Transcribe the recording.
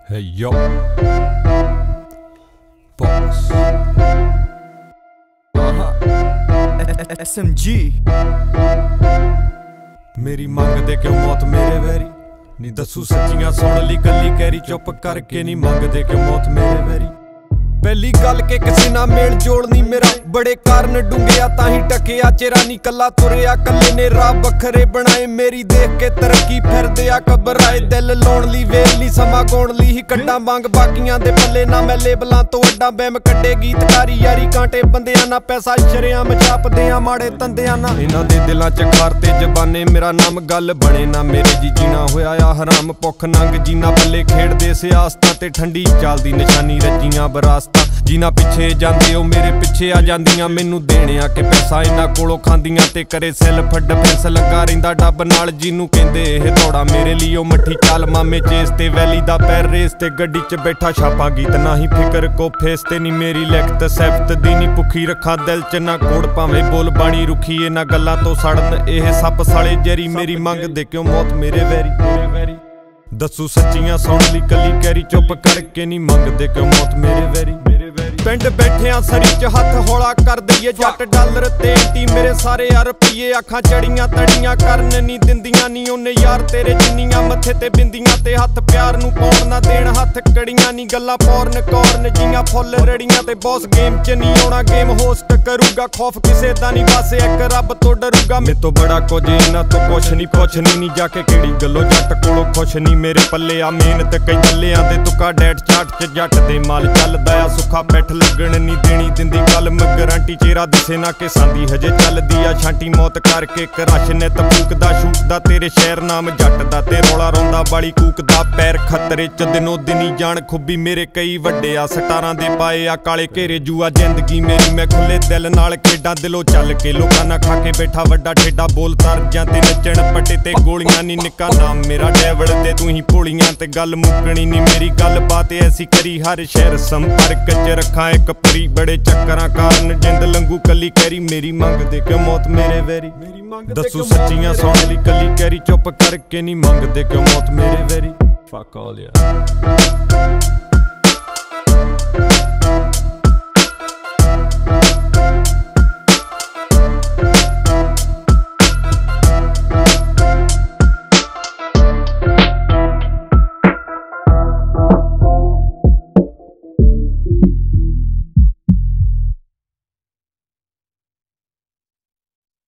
Hey yo, boss. SMG मेरी मंगदे क्यों मौत मेरे वैरी नी दसू सच्चियां सुन ली गल्ली कैरी चुप करके नी मंगदे क्यों मौत मेरे वैरी पहली गल के किसी ना मेल जोड़ नी मेरा बड़े कारण डूंघिया ताही टकिया चेरा नी कला तुरिया कल्ले ने राह बखरे बनाए मेरी देख के तरक्की फिरदे आ घबराए दिल लाउण ली वेल नी समा गौण ली ही कड्डा मंग बाकियां दे पल्ले ना मैं लेबलां तो अड्डा बैम कड्डे गीतकारी यारी कांटे बंदियां ना पैसा शरेआम छापदे आ माड़े तंदियां ना इन्हां दे दिलां च खार ते जबाने मेरा नाम गल बने ना मेरे जी जीना होया आ हराम भुख नंग जीना पल्ले खेड़दे सियासतां ते ठंडी चालदी निशानी रजियां बरासतां जिन्हां पिछे जांदे ओ मेरे पिछे आ जांदियां मैनू देने आ के पैसा इन्हां कोलों खांदियां ते करे सैल्फ डिफेंस लगा रहिंदा डब नाल जिन्नू कहंदे एह दौड़ा मेरे लिए ओ मट्ठी चाल मामे चेस ते वैली दा पैर रेस ते गड्डी च बैठा छापा गीत ना ही फिकर को फेस ते नी मेरी लिखत सैफत दी नी भुखी रखा दिल च ना कोड़ भावें बोल बाणी रुखी इन्हां गल्लां तो सड़न एह सप साले जरी मेरी मंग दे क्यों मौत मेरे वैरी दसू सच्चियां सुन ली कली कैरी चुप करके नी मंगदे क्यों मौत मेरे वैरी पिंड बैठिया सरी च हथ हौला कर दईए जट डॉलर ते टी मेरे सारे यार रुपये अखां चढ़ियां तड़ियां करन नी दिंदियां नी ओने यार तेरे जिन्नियां मत्थे ते बिंदियां ते हथ प्यार नू पाउण ना देण हथ कड़ियां नी गल्लां पौरन कौरन जियां फुੱਲ रड़ियां ते बॉस गेम च नी आउणा गेम होस्ट करूगा खौफ किसे दा नी बस एक रब तो डरूगा मैं तो बड़ा कुछ इन्हां तो कुछ नी पुछनी नी जाके किहड़ी गल्लों जट कोलों खुश नी मेरे पल्ले आ मेहनत कई दल्लियां ते तुका डैट चाट च जट दे माल चलदा आ सुखा बैठ लगन नी देनी दिंदी गल मैं गारंटी चेहरा दिसे ना कि सांदी हजे चलदी आ छांटी मौत करके कराश ने तबूकदा शूकदा तेरे शहर नाम जट दा ते रौला रौंदा बाली कूकदा पैर खतरे च दिनों दिनी जान खुब्बी मेरे कई वड्डे आ सटारां दे पाए आ काले घेरे जुआ जिंदगी मेरी मैं खुले दिल नाल खेडां दिलों चल के लोकां ना खा के बैठा वड्डा ठेडा बोल तरजां ते नचण पट्टे ते गोलियां नी निक्का नाम मेरा डेवल ते तू ही भोलियां ते गल मुकणी नी मेरी गल बात ऐसी करी हर शहर संपर्क च रखा एक परी बड़े चक्करां कारण जिंद लंगू कली कैरी मेरी मंग दे क्यों मौत मेरे वैरी दसू सच्चियां सुन ली कली कैरी चुप करके नी मंगदे क्यों मौत मेरे वैरी फक ऑल यार